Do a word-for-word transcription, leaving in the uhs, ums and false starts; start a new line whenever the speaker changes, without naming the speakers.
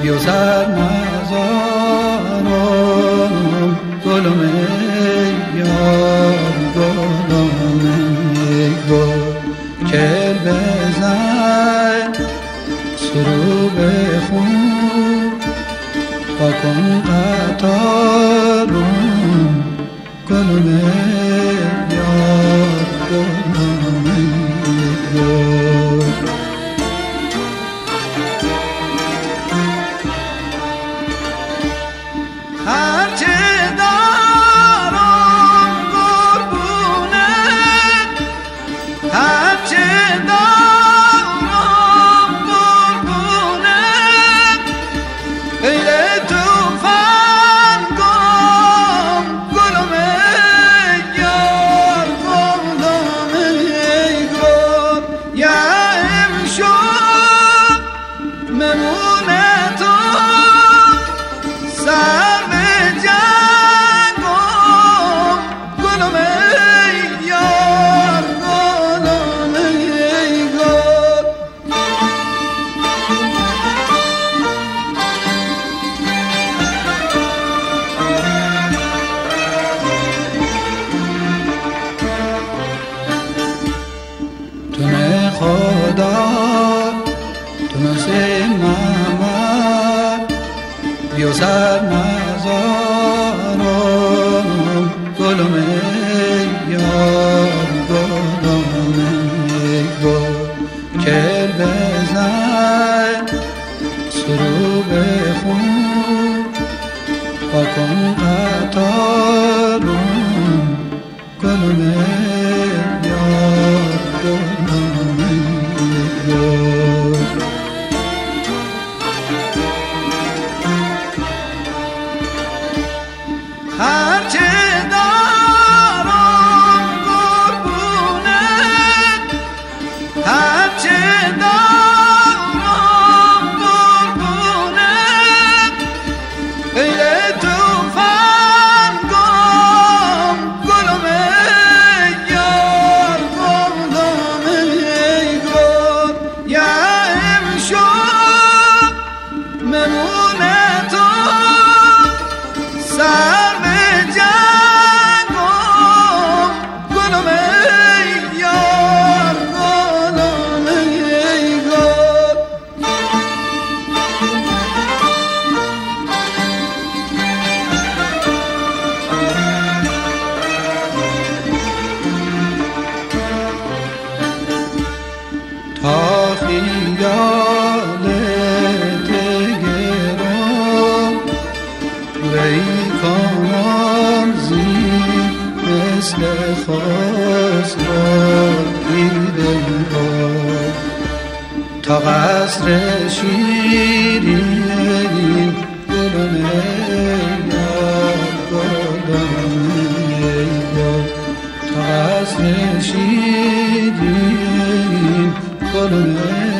بیا سر نزارم گلم یار گلم گل کل بزن سرو بخون و کن قطارم گلم یار گلم گل هرچه دارم قربونت هرچه دارم قربونت ایل توفنگم گلم یار گلم گل یا امشب ممونت سر خدا تو نسیم محمد بیا سر نزارم گلم یار گلم گل کل بزن سرو بخون و کن قطارم گلم یار گلم هرچه دارم قربونت هرچه دارم قربونت ایل توفنگم گلم یار گلم گل یا امشب ممونت سر تا خیالت گرم وی کنم زیر مثل خسرو دیدم تا قصر شیرین گلم یار گلم یار تا قصر شیرین گلم